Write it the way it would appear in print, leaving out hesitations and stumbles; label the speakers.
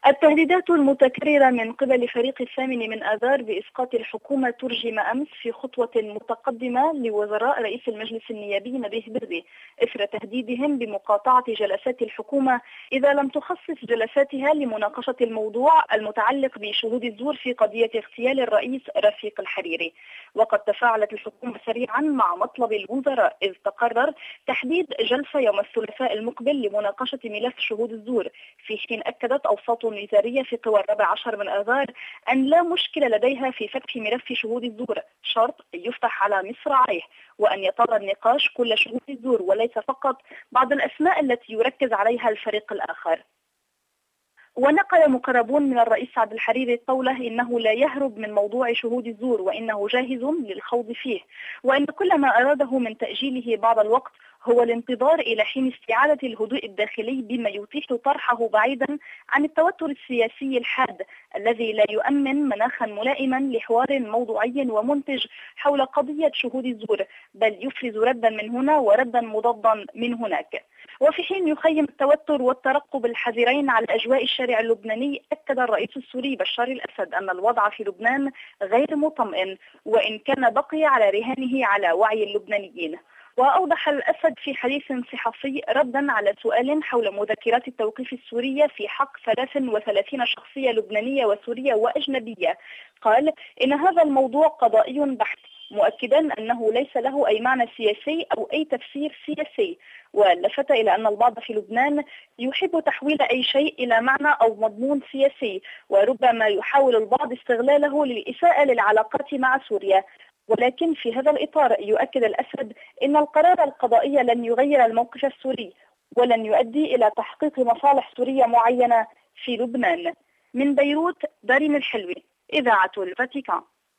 Speaker 1: التهديدات المتكررة من قبل فريق الثامن من آذار بإسقاط الحكومة ترجم أمس في خطوة متقدمة لوزراء رئيس المجلس النيابي نبيه بري إثر تهديدهم بمقاطعة جلسات الحكومة إذا لم تخصص جلساتها لمناقشة الموضوع المتعلق بشهود الزور في قضية اغتيال الرئيس رفيق الحريري. وقد تفاعلت الحكومة سريعا مع مطلب الوزراء إذ تقرر تحديد جلسة يوم الثلاثاء المقبل لمناقشة ملف شهود الزور، في حين أكدت أوساط وزارية في قوى 14 من آذار أن لا مشكلة لديها في فتح ملف شهود الزور، شرط يفتح على مصراعيه، وأن يطال النقاش كل شهود الزور وليس فقط بعض الأسماء التي يركز عليها الفريق الآخر. ونقل مقربون من الرئيس عبد الحريري قوله إنه لا يهرب من موضوع شهود الزور وإنه جاهز للخوض فيه، وإن كل ما أراده من تأجيله بعض الوقت هو الانتظار إلى حين استعادة الهدوء الداخلي بما يتيح طرحه بعيدا عن التوتر السياسي الحاد الذي لا يؤمن مناخا ملائما لحوار موضوعي ومنتج حول قضية شهود الزور، بل يفرز ردا من هنا وردا مضادا من هناك. وفي حين يخيم التوتر والترقب الحذرين على أجواء الشارع اللبناني، أكد الرئيس السوري بشار الأسد أن الوضع في لبنان غير مطمئن، وإن كان بقي على رهانه على وعي اللبنانيين. وأوضح الأسد في حديث صحفي ردا على سؤال حول مذكرات التوقيف السورية في حق 33 شخصية لبنانية وسورية وأجنبية، قال إن هذا الموضوع قضائي بحت، مؤكدا أنه ليس له أي معنى سياسي أو أي تفسير سياسي، ولفت إلى أن البعض في لبنان يحب تحويل أي شيء إلى معنى أو مضمون سياسي، وربما يحاول البعض استغلاله للإساءة للعلاقات مع سوريا. ولكن في هذا الإطار يؤكد الأسد أن القرار القضائي لن يغير الموقف السوري ولن يؤدي إلى تحقيق مصالح سورية معينة في لبنان. من بيروت، دارين الحلوي، إذاعة الفاتيكان.